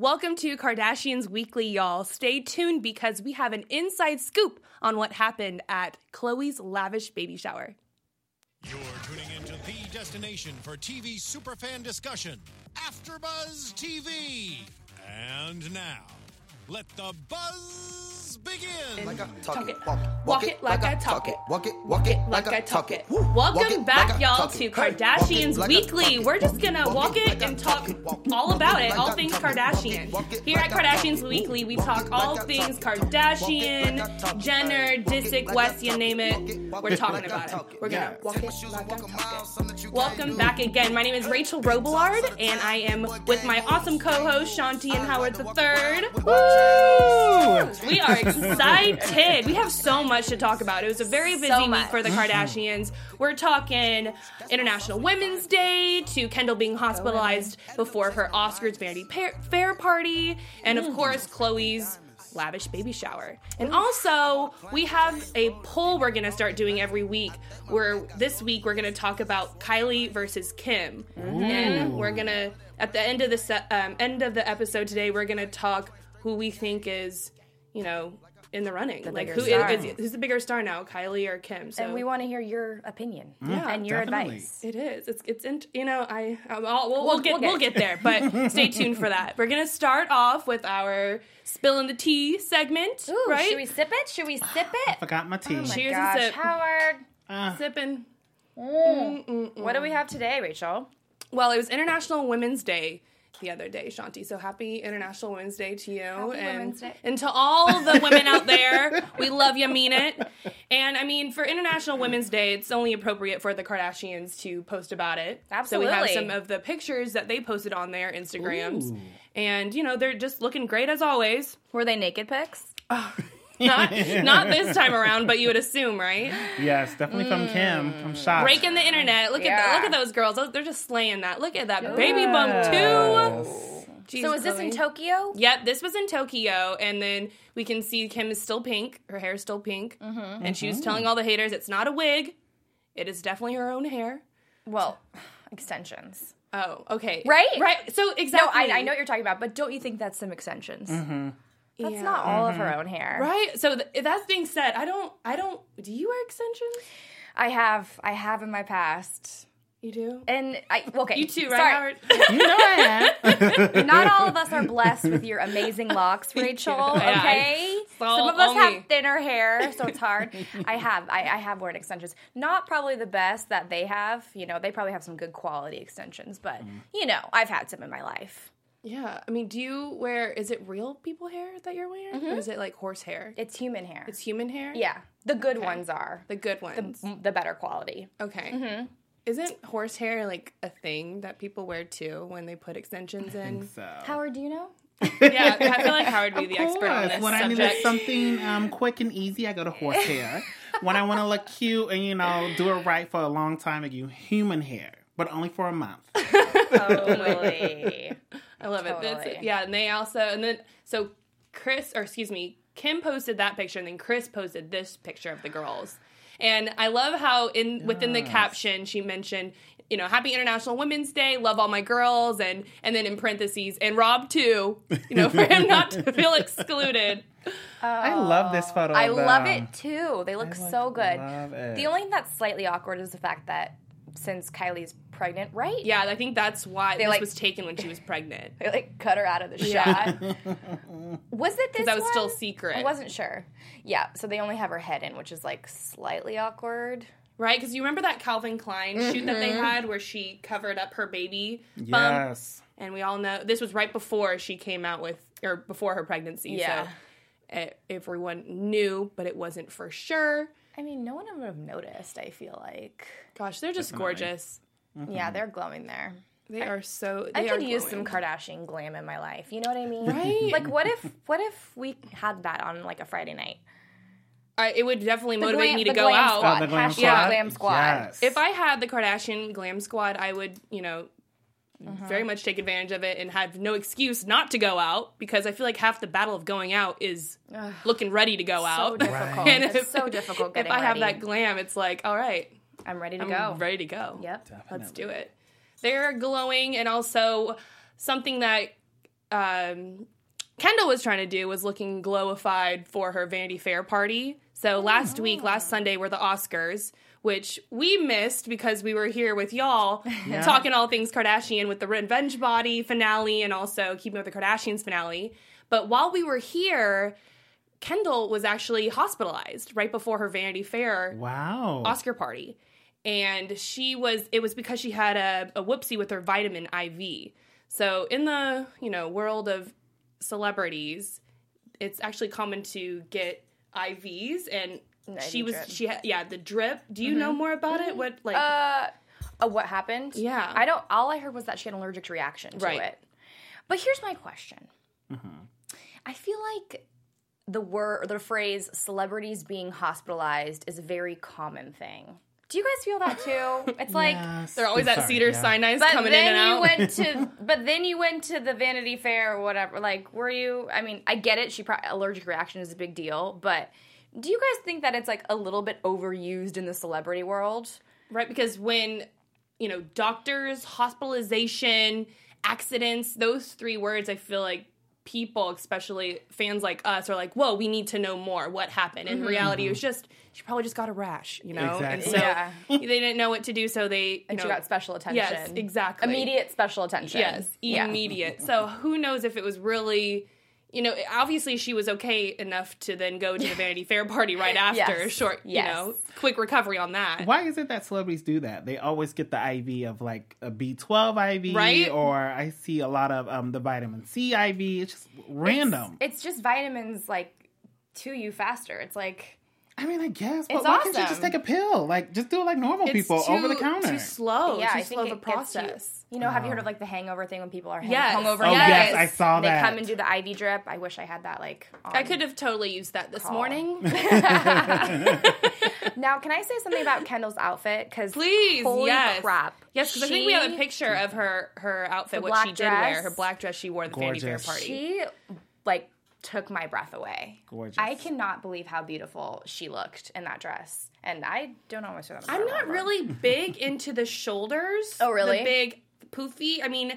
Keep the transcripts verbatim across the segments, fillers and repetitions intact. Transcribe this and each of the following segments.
Welcome to Kardashians Weekly, y'all. Stay tuned because we have an inside scoop on what happened at Khloe's lavish baby shower. You're tuning into the destination for T V superfan discussion, AfterBuzz T V. And now, let the buzz begin. Like I talk, Talk it, it. walk it, Walk it like I talk it. Walk it, walk it Like I talk it. Welcome Walk it back, like I y'all, talk to it. Hey, Kardashians walk it like I Weekly. talk it. We're just gonna Walk walk it it like I and talk talk it. Walk all about it, like all I things talk it. Kardashian. Walk it Here at like I talk Kardashians it. Weekly, we Walk talk it all like I things talk it. Kardashian, Walk it like I talk it. Jenner, Walk it Disick, like I West, you talk name it. it. Walk it We're talking like I about it. talk it. We're gonna Yeah. walk it Shoes like I walk a talk mile, it. something that you Welcome can't back do. again. My name is Rachel Robillard, and I am with my awesome co-host, Shanti and Howard the third. Woo! We are excited. We have so much to talk about. It was a very busy So week much. for the Kardashians. We're talking International Women's Day, to Kendall being hospitalized before her Oscars Vanity Pa- Fair party, and of course, Khloe's lavish baby shower. And also, we have a poll we're going to start doing every week, where this week we're going to talk about Kylie versus Kim. And we're going to, at the end of the se- um, end of the episode today, we're going to talk who we think is, you know, in the running. The like, bigger who star. is, is who's the bigger star now, Kylie or Kim? So And we want to hear your opinion Yeah, and your definitely. advice. it is. It's it's in, you know I um, I'll, we'll, we'll We'll- get we'll we'll get get there, but stay tuned for that. We're gonna start off with our spilling the tea segment, Ooh, right? should we sip it? Should we sip it? Forgot my tea. Oh my Cheers and gosh, sip. Howard. Uh, Sipping. What do we have today, Rachel? Well, it was International Women's Day the other day, Shanti. So happy International Women's Day to you, Happy and Women's Day. and to all the women out there. We love you, mean it. And I mean, for International Women's Day, it's only appropriate for the Kardashians to post about it. So we have Absolutely. some of the pictures that they posted on their Instagrams, Ooh. and you know they're just looking great as always. Were they naked pics? Not not this time around, but you would assume, right? yes, definitely from Kim. I'm shocked. Breaking the internet. Look at Yeah. the, look at those girls. Those- They're just slaying that. Look at that baby Yes. bump too. Jeez, So is this in Khloe. Tokyo? Yep, this was in Tokyo, and then we can see Kim is still pink. Her hair is still pink, Mm-hmm. and she was telling all the haters it's not a wig. It is definitely her own hair. Well, extensions. Oh, okay. Right? Right. So No, exactly. I, I know what you're talking about, but don't you think that's some extensions? Mm-hmm. That's Yeah. not all of her own hair. Right. So th- that's being said, I don't. I don't. Do you wear extensions? I have, I have in my past. You do. And I, okay. You too, right, sorry. Howard? You know I am. Not all of us are blessed with your amazing locks, Rachel. Yeah, Okay, so some of us only- have thinner hair, so it's hard. I have, I, I have worn extensions. Not probably the best that they have. You know, they probably have some good quality extensions, but you know, I've had some in my life. Yeah. I mean, do you wear? Is it real people hair that you're wearing, or is it like horse hair? It's human hair. It's human hair. yeah, the good ones are The good ones. the, the better quality. Okay. Mm-hmm. Isn't horsehair like a thing that people wear too when they put extensions in? So. Howard, do you know? Yeah, I feel like Howard would be the Of expert on course. this When I subject. needed something um, quick and easy, I go to horsehair. When I want to look cute and, you know, do it right for a long time, I do human hair, but only for a month. Totally. I love it. Totally. That's, yeah, and they also and then so Chris or excuse me, Kim posted that picture and then Chris posted this picture of the girls. And I love how in within the Yes. caption she mentioned, you know, Happy International Women's Day, love all my girls, and and then in parentheses, and Rob too, you know, for him not to feel excluded. I love this photo. I of love them. it too. They look I so good. love it. The only thing that's slightly awkward is the fact that since Kylie's pregnant, right? Yeah, I think that's why They, this like- was taken when she was pregnant. They like cut her out of the Yeah. shot. Was it this That was one? still secret. I wasn't sure. Yeah, so they only have her head in, which is like slightly awkward. Right? Because you remember that Calvin Klein shoot that Mm-hmm. they had where she covered up her baby bump? Yes. And we all know this was right before she came out with, or before her pregnancy. Yeah. So uh, everyone knew, but it wasn't for sure. I mean, no one would have noticed, I feel like. Gosh, they're just Definitely. gorgeous. Yeah, they're glowing there. They are so. They I are could use glowing. some Kardashian glam in my life. You know what I mean? Right. Like, what if what if we had that on like a Friday night? I, it would definitely The motivate glam- me to the go glam out. squad. Oh, the glam Hashtag squad. glam squad. Yes. If I had the Kardashian glam squad, I would, you know, Mm-hmm. very much take advantage of it and have no excuse not to go out because I feel like half the battle of going out is looking ready to go So out. difficult. And It's if- so difficult If getting I have ready. that glam, it's like, all right, I'm ready to I'm go. ready to go. Yep. Let's do it. They're glowing, and also something that um, Kendall was trying to do was looking glowified for her Vanity Fair party. So last Oh. week, last Sunday, were the Oscars, which we missed because we were here with y'all Yeah. talking all things Kardashian with the Revenge Body finale and also Keeping Up with the Kardashians finale. But while we were here, Kendall was actually hospitalized right before her Vanity Fair Wow. Oscar party. And she was, it was because she had a, a whoopsie with her vitamin I V. So in the, you know, world of celebrities, it's actually common to get I Vs, and An I V she was, drip. she had, yeah, the drip. Do you know more about it? What, like, Uh, oh, what happened? Yeah. I don't. All I heard was that she had an allergic reaction to Right. it. But here's my question. I feel like the word, the phrase "celebrities being hospitalized" is a very common thing. Do you guys feel that too? It's like. Yes. they're always I'm at sorry, Cedar yeah. Sinai But coming then in and you out. went to, but then you went to the Vanity Fair or whatever. Like, were you? I mean, I get it. She pro- allergic reaction is a big deal, but do you guys think that it's like a little bit overused in the celebrity world? Right, because when, you know, doctors, hospitalization, accidents, those three words, I feel like people, especially fans like us, are like, whoa, we need to know more. What happened? In reality, it was just, she probably just got a rash, you know? And Exactly. so Yeah. they didn't know what to do, so they, you And know, she got special attention. Yes, exactly. Immediate special attention. Yes, Yeah. immediate. So who knows if it was really, you know, obviously she was okay enough to then go to the Vanity Fair party right after. Yes. Short, you Yes. know, quick recovery on that. Why is it that celebrities do that? They always get the I V of like a B twelve I V, Right? or I see a lot of um, the vitamin C I V. It's just random. It's just vitamins like to you faster. It's like I mean, I guess, but It's why can't you awesome. just take a pill? Like, just do it like normal It's people too, over the counter. Too slow. yeah, too I slow think of a it gets you- process. You know, have you heard of like the hangover thing when people are hang- Yes. hungover? Oh, and yes, get- I saw they that. come and do the I V drip. I wish I had that. Like on. I could have totally used that this Call. morning. Now, can I say something about Kendall's outfit? Because Please, holy yes. crap! Yes, because I think we have a She- picture of her her outfit, The what black she did wear, dress. her black dress she wore at the Vanity Fair Gorgeous. party. She like took my breath away. Gorgeous. I cannot believe how beautiful she looked in that dress, and I don't always say that. about I'm her, not but- really big into the shoulders. Oh, really? The big poofy. I mean,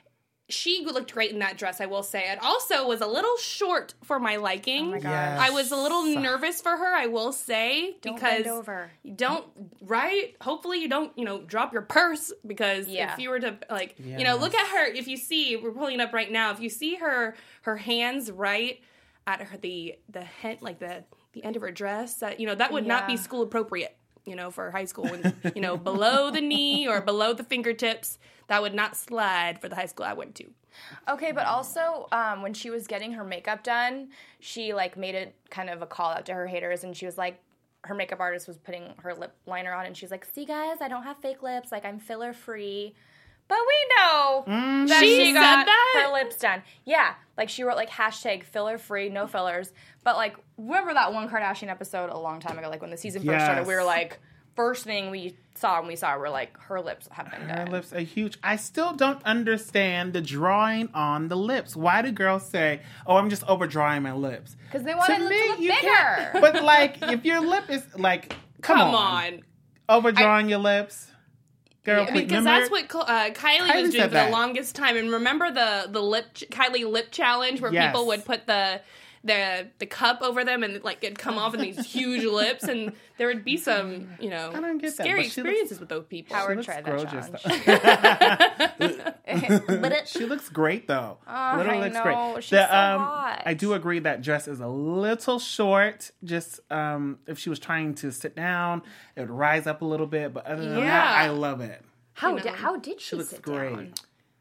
she looked great in that dress, I will say. It also was a little short for my liking. Oh my gosh. Yes. I was a little nervous for her, I will say, Don't because bend over. you don't, right? Hopefully you don't, you know, drop your purse, because Yeah. if you were to, like, you know, look at her. If you see, we're pulling it up right now. If you see her, her hands right at her, the, the head, like the, the end of her dress, that, you know, that would not be Yeah. school appropriate, you know, for high school. When, you know, below the knee or below the fingertips, that would not slide for the high school I went to. Okay, but also um, when she was getting her makeup done, she like made it kind of a call out to her haters, and she was like, her makeup artist was putting her lip liner on, and she's like, "See, guys, I don't have fake lips. Like I'm filler free." But we know that She she, said got that? her lips done. Yeah, like she wrote like hashtag filler free, no fillers. But like, remember that one Kardashian episode a long time ago? Like when the season first started, we were Yes. like, first thing we saw when we saw her, we're like, her lips have been Her done. lips are huge. I still don't understand the drawing on the lips. Why do girls say, "Oh, I'm just overdrawing my lips"? Because they wanted To it me, to look you bigger. can't. But like, if your lip is like, come, Come on, on. overdrawing your lips, girl. I please, mean, because remember- that's what uh, Kylie, Kylie was doing said for that. the longest time. And remember the the lip ch- Kylie lip challenge where Yes. people would put the the the cup over them and like it'd come off in these huge lips, and there would be some, you know, I don't get that, scary but she looks- experiences with those people. Howard looks tried that gorgeous, challenge. But it, she looks great though. Oh, Literally I looks know. great. She's The, so um, hot. I do agree that dress is a little short. Just um, if she was trying to sit down, it would rise up a little bit. But other than Yeah. that, I love it. How you did know, how did she, looks sit great. down?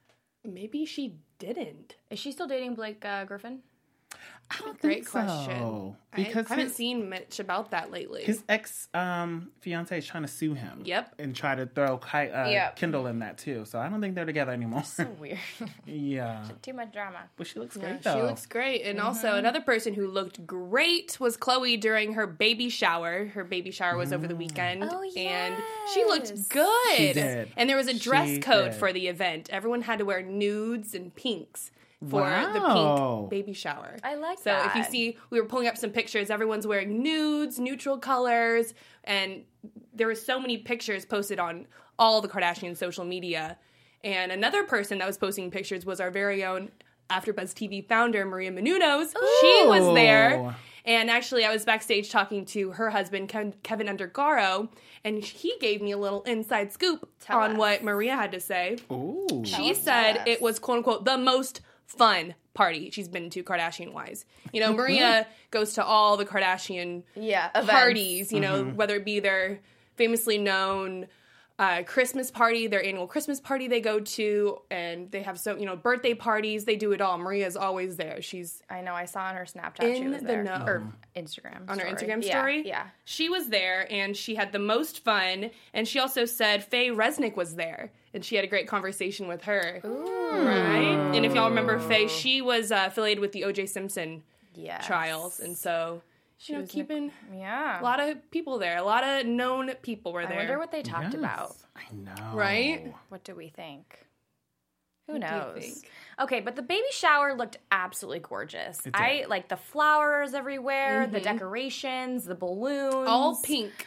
Maybe she didn't. Is she still dating Blake uh, Griffin? I don't Great think so. question. Because I haven't his, seen much about that lately. his ex um, fiance is trying to sue him. Yep. And try to throw Ky- uh, Yep. Kendall in that too. So I don't think they're together anymore. So weird. yeah. Too much drama. But she looks Yeah, great though. she looks great. And Mm-hmm. also another person who looked great was Chloe during her baby shower. Her baby shower was over the weekend. Oh, And she looked yes. good. She did. And there was a dress She code did. for the event. Everyone had to wear nudes and pinks for Wow. the pink baby shower. I like so if you that. see, we were pulling up some pictures. Everyone's wearing nudes, neutral colors, and there were so many pictures posted on all the Kardashian social media. And another person that was posting pictures was our very own AfterBuzz T V founder, Maria Menounos. She was there. Ooh. And actually, I was backstage talking to her husband, Ken- Kevin Undergaro, and he gave me a little inside scoop Tell on us. what Maria had to say. Ooh. She us, said tell us. it was, quote unquote, the most fun party she's been to Kardashian-wise. You know, Maria goes to all the Kardashian Yeah, events. parties, you know, whether it be their famously known uh, Christmas party, their annual Christmas party they go to, and they have so, you know, birthday parties. They do it all. Maria's always there. She's I know. I saw on her Snapchat she in was the there. know. Or Instagram. on her story. Instagram Yeah, story. Yeah. She was there, and she had the most fun. And she also said Faye Resnick was there, and she had a great conversation with her. Right? And if y'all remember Faye, she was uh, affiliated with the O J Simpson Yes. trials, and so you know, was keeping Yeah. a lot of people there. A lot of known people were I there. wonder what they talked Yes, about. I know. Right? What do we think? Who What do you knows? think? Okay, but the baby shower looked absolutely gorgeous. did. I like the flowers everywhere, the decorations, the balloons. all pink.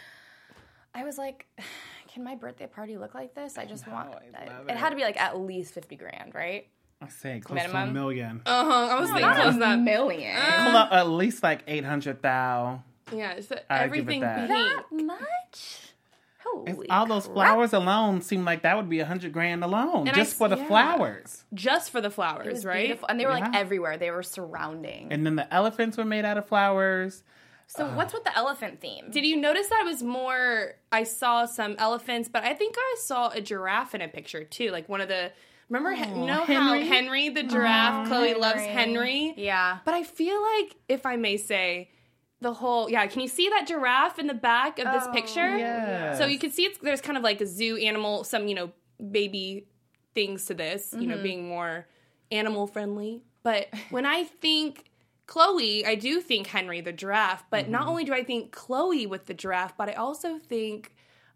I was like, can my birthday party look like this? I just want I it, love it had it. to be like at least fifty grand, right? I say close to a Minimum? million. Uh huh. I was thinking Not it was a that. million. Pull up at least like eight hundred thousand. Yeah, it's the- I'd give it everything that. pink. That much? Holy All those crap. flowers alone seem like that would be a hundred grand alone, And just I- for the yeah. flowers. Just for the It flowers, was right? beautiful. And they were like Yeah. everywhere. They were surrounding. And then the elephants were made out of flowers. so what's with the elephant theme? Did you notice that it was more? I saw some elephants, but I think I saw a giraffe in a picture too. Like one of the. Remember, Hen- you know Henry? how Henry the giraffe, Chloe loves Henry. Yeah. But I feel like, if I may say, the whole yeah. Can you see that giraffe in the back of this Oh, picture? yes. So you can see it's there's kind of like a zoo animal, some you know baby things to this, you know, being more animal friendly. But when I think Chloe, I do think Henry the giraffe. But not only do I think Chloe with the giraffe, but I also think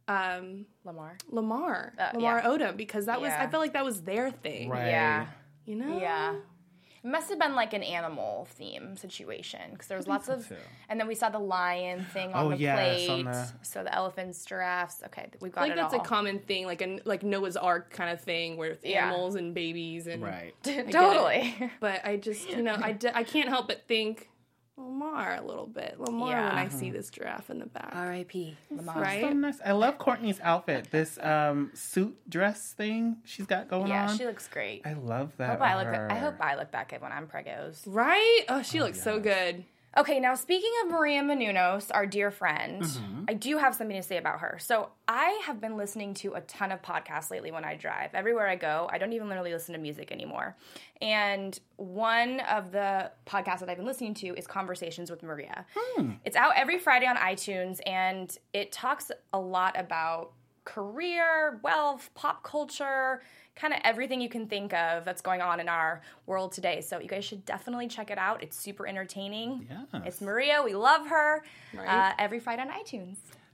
um, Lamar. Lamar, Uh, Lamar yeah. Odom, because that was Yeah. I felt like that was their thing. Right. Yeah. You know? Yeah. It must have been like an animal theme situation because there was lots so, of, too. and then we saw the lion thing on Oh, the yes, plate. on the- So the elephants, giraffes. Okay, we've got I think it that's all. a common thing, like a like Noah's Ark kind of thing, with Yeah. animals and babies and Right. it. Totally. But I just, you know, I, d- I can't help but think Lamar a little bit. Lamar Yeah. when I see this giraffe in the back. R I P Lamar. Right? So nice. I love Courtney's outfit. This um, suit dress thing she's got going Yeah, on. she looks great. I love that. I hope I with look. her. I hope I look back at when I'm pregos. Right? Oh, she looks so good. Okay, now speaking of Maria Menounos, our dear friend, Mm-hmm. I do have something to say about her. So I have been listening to a ton of podcasts lately when I drive. Everywhere I go, I don't even literally listen to music anymore. And one of the podcasts that I've been listening to is Conversations with Maria. Hmm. It's out every Friday on iTunes, and it talks a lot about career, wealth, pop culture, kind of everything you can think of that's going on in our world today. So you guys should definitely check it out. It's super entertaining. Yes. It's Maria. We love her. Right. Uh, every Friday on iTunes.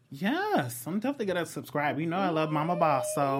Yes, I'm definitely gonna subscribe. You know I love Mama Boss, so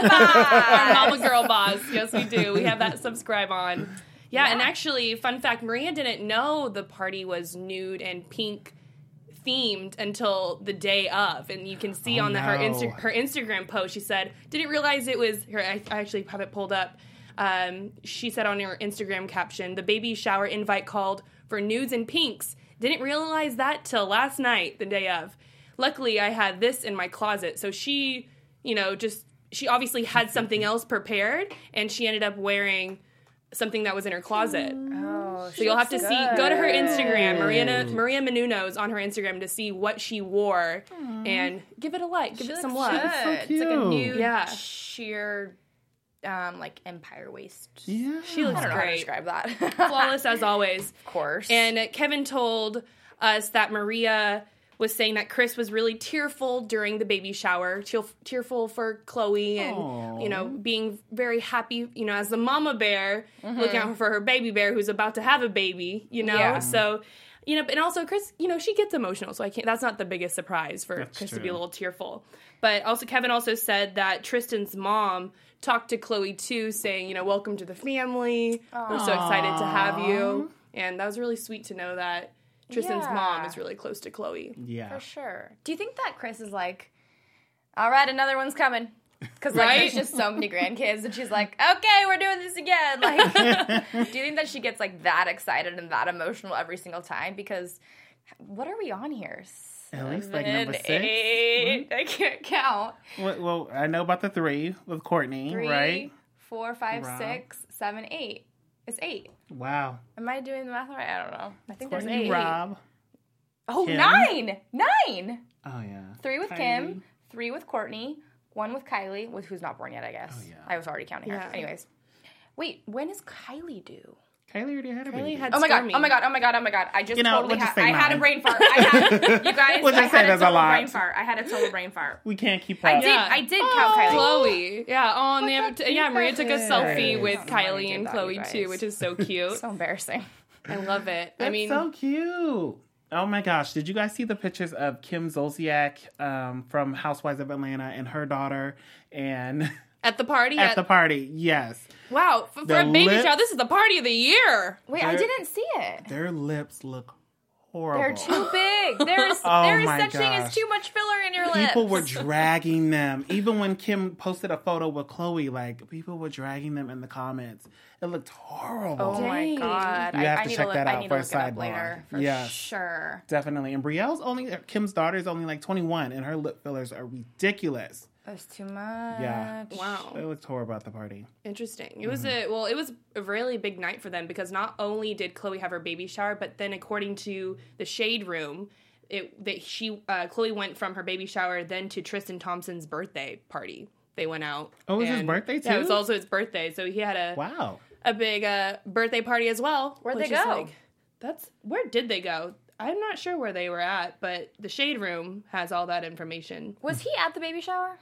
Our Mama Girl Boss. Yes, we do. We have that subscribe on. Yeah, and actually, fun fact, Maria didn't know the party was nude and pink themed until the day of, and you can see Oh, on the, her no. Insta- her Instagram post, she said, didn't realize it was her. I, I actually have it pulled up. Um, she said on her Instagram caption, the baby shower invite called for nudes and pinks. Didn't realize that till last night, the day of. Luckily, I had this in my closet, so she, you know, just she obviously had something else prepared, and she ended up wearing something that was in her closet. Oh, So you'll have to see, go to her Instagram, Maria, Maria Menounos on her Instagram to see what she wore and give it a like, give it some love. Good. so It's like a cute. nude, Yeah. sheer, um, like empire waist. yeah. She looks I don't know how to great. describe that. Flawless as always. Of course. And uh, Kevin told us that Maria was saying that Chris was really tearful during the baby shower, tear- tearful for Chloe and, Aw. you know, being very happy, you know, as the mama bear, looking out for her baby bear who's about to have a baby, you know? Yeah. So, you know, and also Chris, you know, she gets emotional, so I can't, that's not the biggest surprise for That's Chris to be a true. little tearful. But also, Kevin also said that Tristan's mom talked to Chloe too, saying, you know, welcome to the family. We're so excited to have you. And that was really sweet to know that Tristan's Yeah. mom is really close to Chloe. Yeah. For sure. Do you think that Chris is like, all right, another one's coming? Because like Right? there's just so many grandkids, and she's like, "Okay, we're doing this again." Like, do you think that she gets like that excited and that emotional every single time? Because what are we on here? At least like number Seven, six. eight. I can't count. Well, well, I know about the three with Courtney, Three, right? four, five, Rob. six, seven, eight. It's eight. Wow. Am I doing the math right? I don't know. I think there's Courtney, eight. Rob. Oh, Kim. nine! Nine! Oh yeah. Three with Kylie. Kim, three with Courtney, one with Kylie, with who's not born yet, I guess. Oh, yeah. I was already counting her. Yeah. Anyways. Wait, when is Kylie due? Kylie already had a baby. Kylie had Oh my god, Stormy. oh my god, oh my god, oh my god. I just You know, totally we'll had just say I had a nine. brain fart. I had you guys We'll I just say had a there's a total lot. brain fart. I had a total brain fart. We can't keep up. I did Yeah. I did count Kylie. Chloe. Yeah, oh, and they have, how yeah, cute Maria that took a is. selfie Nice. with Oh, Maria Kylie did and that, Chloe you too, guys. which is so cute. So embarrassing. I love it. That's I mean, so cute. Oh my gosh. Did you guys see the pictures of Kim Zolciak um, from Housewives of Atlanta and her daughter and at the party, at the party? Yes. wow, f- for The a baby lips- shower, this is the party of the year. Wait, I They're- didn't see it. Their lips look horrible. They're too big. There is Oh there is my such thing as gosh. too much filler in your lips. People were dragging them. Even when Kim posted a photo with Chloe, like, people were dragging them in the comments. It looked horrible. Oh my Dang. god! You I, have I to need check to look, that I out need for to a look it up sidebar. later for Yes. sure. Definitely. And Brielle's only, Kim's daughter's only like twenty-one, and her lip fillers are ridiculous. That's too much. Yeah. Wow. It looked horrible at the party. Interesting. It was Mm-hmm. a well, it was a really big night for them because not only did Chloe have her baby shower, but then according to the Shade Room, it that she uh, Chloe went from her baby shower then to Tristan Thompson's birthday party. They went out. Oh, it was his and- birthday, Yeah, it was too? also his birthday, so he had a Wow. a big uh, birthday party as well. Where'd which they is go? Like, that's where did they go? I'm not sure where they were at, but the Shade Room has all that information. Was he at the baby shower?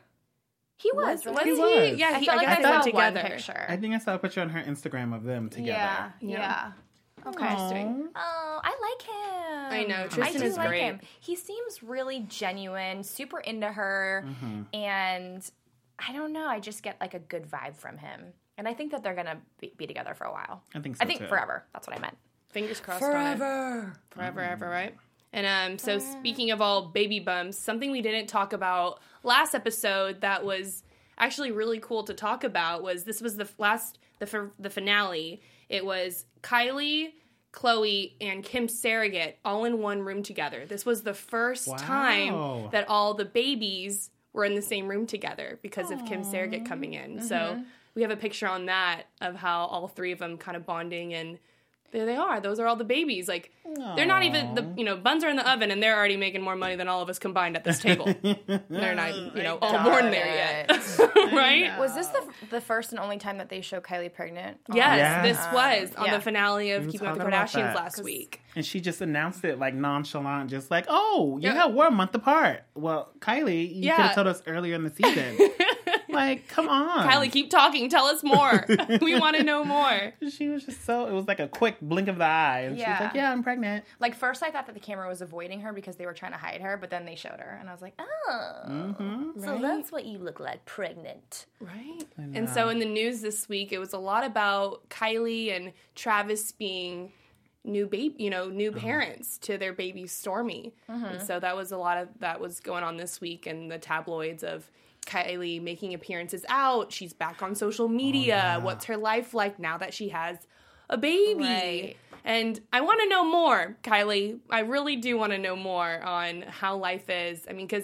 He was. Was right? he? was. Yeah, I he, felt I like guess I they went saw one together. picture. I think I saw a picture on her Instagram of them together. Yeah, Yeah. yeah. Okay. Aw. Oh, I like him. I know, I Tristan do is like great. him. He seems really genuine, super into her, Mm-hmm. and I don't know. I just get like a good vibe from him, and I think that they're gonna be, be together for a while. I think so, I think too. forever. That's what I meant. Fingers crossed on it. Forever. Forever, ever, right? And um, so speaking of all baby bumps, something we didn't talk about last episode that was actually really cool to talk about was this was the f- last the f- the finale. It was Kylie, Chloe, and Kim Surrogate all in one room together. This was the first Wow. time that all the babies were in the same room together because of Kim Surrogate coming in. So we have a picture on that of how all three of them kind of bonding, and there they are. Those are all the babies. Like, they're not even, the you know, buns are in the oven and they're already making more money than all of us combined at this table. They're not, you know, all Got born there it. yet. Right? Was this the the first and only time that they show Kylie pregnant? on- Yes, Yeah. this was on yeah. the finale of We were Keeping Up with the talking about Kardashians that. last week. And she just announced it like nonchalant, just like, oh, yeah, Yeah. we're a month apart. Well, Kylie, you Yeah. could have told us earlier in the season. Like, come on. Kylie, keep talking. Tell us more. We want to know more. She was just so, it was like a quick blink of the eye. And she was Yeah. like, yeah, I'm pregnant. Like first, I thought that the camera was avoiding her because they were trying to hide her, but then they showed her, and I was like, oh, Mm-hmm. so that's what you look like, pregnant. Right. And so in the news this week, it was a lot about Kylie and Travis being new baby, you know, new parents to their baby Stormy. And so that was a lot of that was going on this week in the tabloids of Kylie making appearances out. She's back on social media. What's her life like now that she has a baby? Right. And I want to know more, Kylie. I really do want to know more on how life is. I mean, because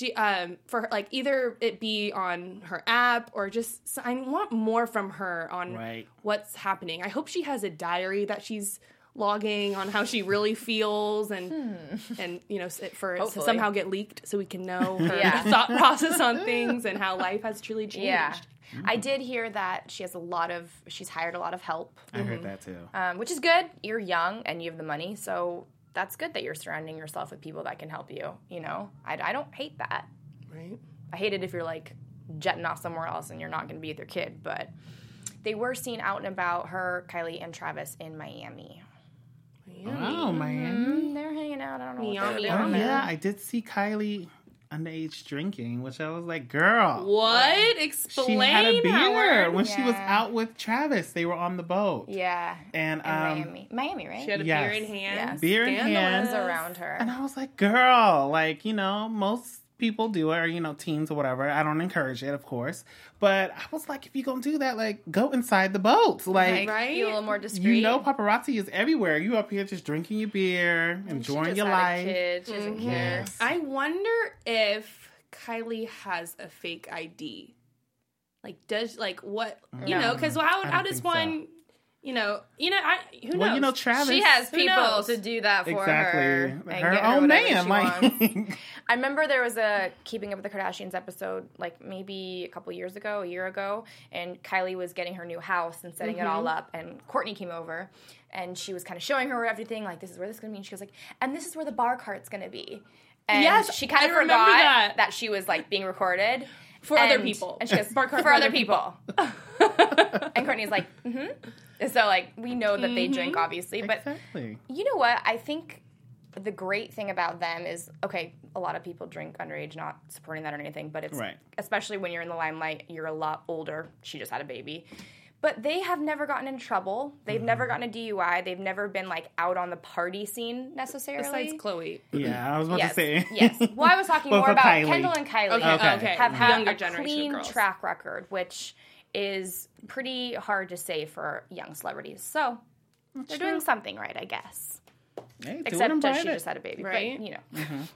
um, for her, like either it be on her app or just I want more from her on Right. what's happening. I hope she has a diary that she's logging on how she really feels and and you know s- for it to Hopefully. somehow get leaked so we can know her Yeah. thought process on things and how life has truly changed. Yeah. I did hear that she has a lot of, she's hired a lot of help, I heard that too. um, which is good. You're young and you have the money, so that's good that you're surrounding yourself with people that can help you, you know? I, I don't hate that. Right. I hate it if you're like jetting off somewhere else and you're not going to be with your kid, but they were seen out and about, her, Kylie, and Travis in Miami. Oh, Miami. They're hanging out. I don't know what Miami. they're Oh, doing there. yeah. I did see Kylie underage drinking, which I was like, girl. What? Explain. She had a beer Howard. when she was Yeah. out with Travis. They were on the boat. Yeah. And, In um, Miami. Miami, right? She had a Yes. beer in hand. Yes. Beer in Scandalous. hand. Hands around her. And I was like, girl, like, you know, most people do it, or, you know, teens or whatever. I don't encourage it, of course. But I was like, if you're going to do that, like, go inside the boat. Like, Right? Be a little more discreet. you know paparazzi is everywhere. You up here just drinking your beer, She enjoying just your had a life. kid. She doesn't care. Yes. I wonder if Kylie has a fake I D. Like, does, like, what, you No. know, because how, I how don't does think so. one, you know, you know, I, who knows? Well, you know, Travis. She has Who people knows? to do that for exactly. her. And her get own whatever man. she Like, wants. I remember there was a Keeping Up with the Kardashians episode, like maybe a couple years ago, a year ago, and Kylie was getting her new house and setting it all up, and Kourtney came over, and she was kind of showing her everything, like, this is where this is going to be, and she goes like, and this is where the bar cart's going to be. And Yes, she kind I of remember forgot that. that. she was, like, being recorded. For other And- people. And she goes, Bar cart for other people. And Kourtney's like, mm-hmm. And so, like, we know that they drink, obviously, but exactly. you know what? I think the great thing about them is, okay, a lot of people drink underage, not supporting that or anything, but it's, Right. especially when you're in the limelight, you're a lot older. She just had a baby. But they have never gotten in trouble. They've Mm-hmm. never gotten a D U I. They've never been, like, out on the party scene necessarily. Besides Chloe. Yeah, I was about Yes, to say. yes. Well, I was talking Well, more for about Kylie. Kendall and Kylie. Okay, Okay. okay. Have had Younger a generation clean girls. track record, which is pretty hard to say for young celebrities. So they're doing something right, I guess. Hey, do it Except in that she private. just had a baby, Right? but, you know.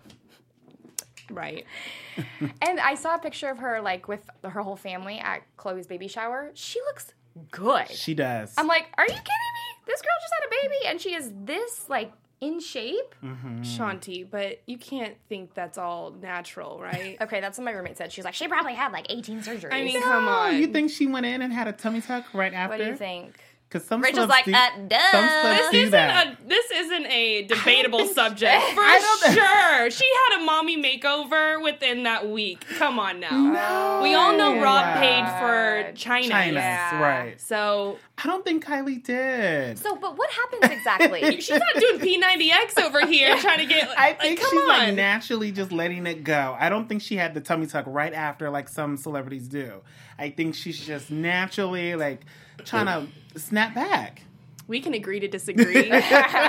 Right. And I saw a picture of her, like, with her whole family at Chloe's baby shower. She looks good. She does. I'm like, are you kidding me? This girl just had a baby, and she is this, like, in shape? Shanti, but you can't think that's all natural, right? Okay, that's what my roommate said. She's like, she probably had, like, eighteen surgeries. I mean, come Oh, on. you think she went in and had a tummy tuck right after? What do you think? Because some Rachel's celebs like, do, uh, duh. some celebs This do isn't that. a this isn't a debatable subject for I don't- sure. She had a mommy makeover within that week. Come on now. No. We all know Rob Yeah. paid for China. China, Yeah. right? So I don't think Kylie did. So, but what happens exactly? she's not doing P ninety X over here trying to get. I like, think come she's on. like naturally just letting it go. I don't think she had the tummy tuck right after like some celebrities do. I think she's just naturally like trying to snap back. We can agree to disagree, but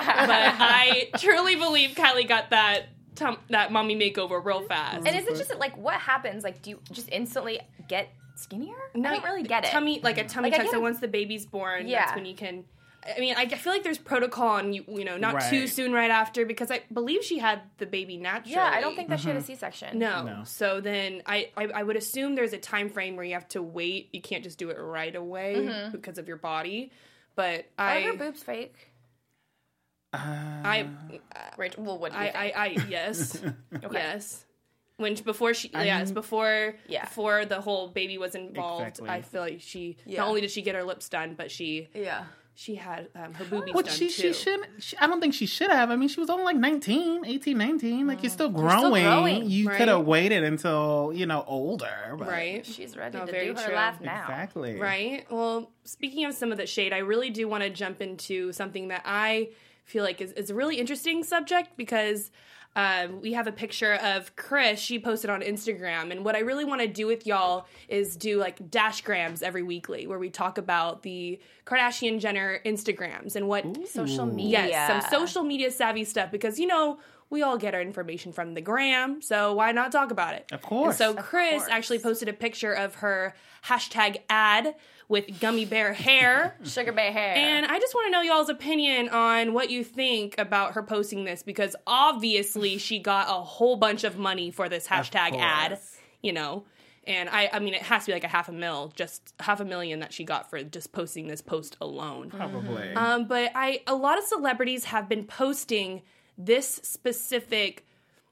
I truly believe Kylie got that tum- that mommy makeover real fast. And is it just like what happens? Like, do you just instantly get skinnier? I don't really get it. Tummy, like a tummy Like, I tuck. get So it. once the baby's born, Yeah. that's when you can. I mean, I feel like there's protocol on you, you know, not too Right. soon right after because I believe she had the baby naturally. Yeah, I don't think that she had a C-section. No. No. So then I, I I would assume there's a time frame where you have to wait. You can't just do it right away because of your body. But Are I her boobs fake? Uh, I Rachel, well, what do you I, think? I, I yes, yes. When before she, I yes, mean- before Yeah. before the whole baby was involved, Exactly. I feel like she Yeah. not only did she get her lips done, but she yeah. she had um, her boobies Which done she, too. she shouldn't. She, I don't think she should have. I mean, she was only like nineteen, eighteen, nineteen. Like, you're still growing. growing, you right? could have waited until, you know, older. But. Right, She's ready No, to very do her true. laugh now. Exactly. right. Well, speaking of some of the shade, I really do want to jump into something that I feel like is, is a really interesting subject because um, we have a picture of Chris. She posted on Instagram, and what I really want to do with y'all is do like dashgrams every weekly, where we talk about the Kardashian Jenner Instagrams and what Social Ooh. media. yes, some social media savvy stuff because you know we all get our information from the gram, so why not talk about it? Of course. And so Chris course. actually posted a picture of her hashtag ad with gummy bear hair. Sugar Bear hair. And I just want to know y'all's opinion on what you think about her posting this because obviously she got a whole bunch of money for this hashtag course. ad, you know. And I, I mean, it has to be like a half a mil, just half a million that she got for just posting this post alone. Probably. Um, but I, a lot of celebrities have been posting this specific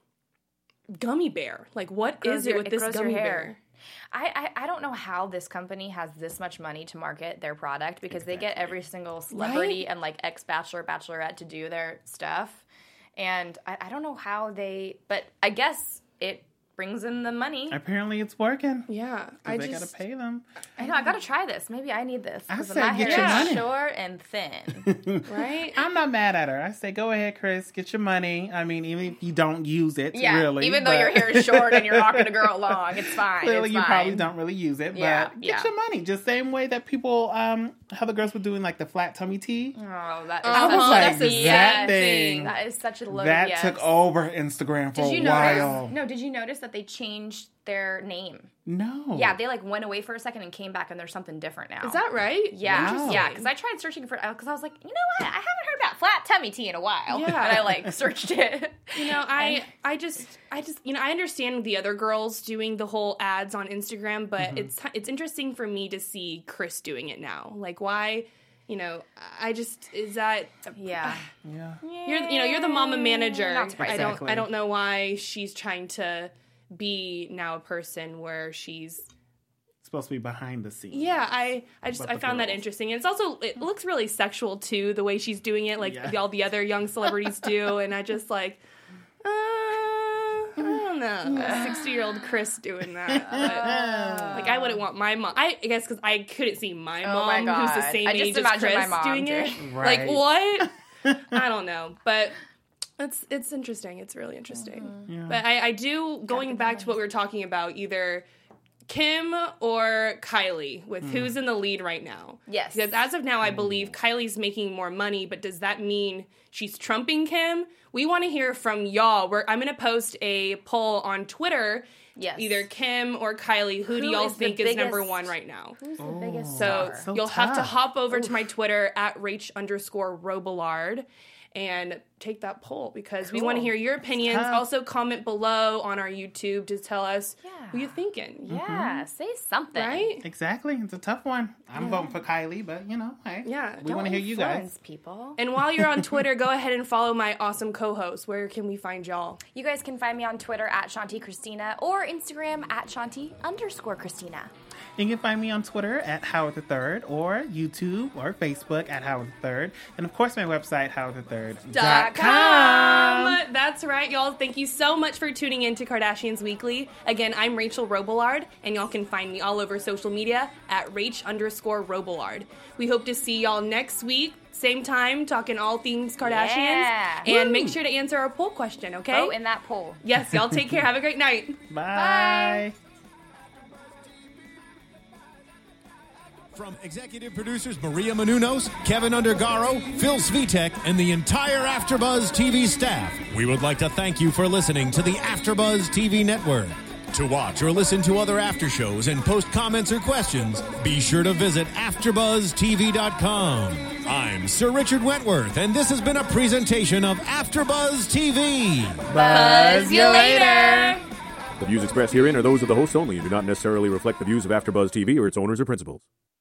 gummy bear. Like, what Grows is your- it with it this grows your gummy hair. bear? I, I I don't know how this company has this much money to market their product because they get every single celebrity and like ex-bachelor, bachelorette to do their stuff. And I, I don't know how they, but I guess it brings in the money. Apparently, it's working. Yeah, I they just gotta pay them. I know, I gotta try this. Maybe I need this. I Because say my get hair your is money. short and thin. right. I'm not mad at her. I say, go ahead, Chris, get your money. I mean, even if you don't use it, Yeah, really. even though but your hair is short and you're rocking a girl long, it's fine. clearly it's you fine. probably don't really use it. But Yeah, get yeah. your money. Just same way that people um, how the girls were doing like the flat tummy tea. Oh, that is I such was a- like, that's a that yes thing. That is such a loaded That yes. took over Instagram for Did you a while. notice? No, did you notice that they changed their name? No. Yeah, they like went away for a second and came back, and there's something different now. Is that right? Yeah, Wow. yeah. Because I tried searching for because I was like, you know what? I haven't heard about flat tummy tea in a while. Yeah. and I like searched it. You know, I I just I just you know I understand the other girls doing the whole ads on Instagram, but Mm-hmm. it's it's interesting for me to see Chris doing it now. Like, why? You know, I just is that Yeah, Yeah. you're you know you're the mama manager. Not surprised. I don't Exactly. I don't know why she's trying to be now a person where she's Supposed to be behind the scenes. yeah I I just But I the found that girls. interesting, and it's also it looks really sexual too, the way she's doing it, like Yeah. all the other young celebrities do, and I just like uh, I don't know, sixty year old Chris doing that. But, like I wouldn't want my mom. I, I guess because I couldn't see my Oh mom, my who's the God. same I just age as imagine Chris, my mom doing it. doing- Right. Like what? I don't know, but. It's it's interesting. It's really interesting. Yeah. But I, I do, going back to what we were talking about, either Kim or Kylie, with who's in the lead right now. Yes. Because as of now, I believe Kylie's making more money, but does that mean she's trumping Kim? We want to hear from y'all. We're, I'm going to post a poll on Twitter. Yes. Either Kim or Kylie. Who, do Who y'all is the think is number biggest- one right now? Who's the biggest So, star? So you'll have to tough. hop over to my Twitter at Rach underscore Robillard and take that poll because we Cool. want to hear your opinions. tough. Also, comment below on our YouTube to tell us Yeah. what you're thinking. Yeah, say something. Right? Exactly. It's a tough one. I'm voting for Kylie, but you know, hey. Yeah. We Don't want to hear you guys. Influence people. And while you're on Twitter, go ahead and follow my awesome co-host. Where can we find y'all? You guys can find me on Twitter at Shanti Christina or Instagram at Shanti underscore Christina. You can find me on Twitter at Howard the Third or YouTube or Facebook at Howard the Third. And of course my website, howard the third dot com. That's right, y'all. Thank you so much for tuning in to Kardashians Weekly. Again, I'm Rachel Robillard, and y'all can find me all over social media at Rach underscore Robillard. We hope to see y'all next week, same time, talking all things Kardashians. Yeah. And Woo. make sure to answer our poll question, okay? Vote in that poll. Yes, y'all take care. Have a great night. Bye. From executive producers Maria Menounos, Kevin Undergaro, Phil Svitek, and the entire AfterBuzz T V staff, we would like to thank you for listening to the AfterBuzz T V network. To watch or listen to other after shows and post comments or questions, be sure to visit after buzz t v dot com. I'm Sir Richard Wentworth, and this has been a presentation of AfterBuzz T V. Buzz you later. The views expressed herein are those of the hosts only and do not necessarily reflect the views of AfterBuzz T V or its owners or principals.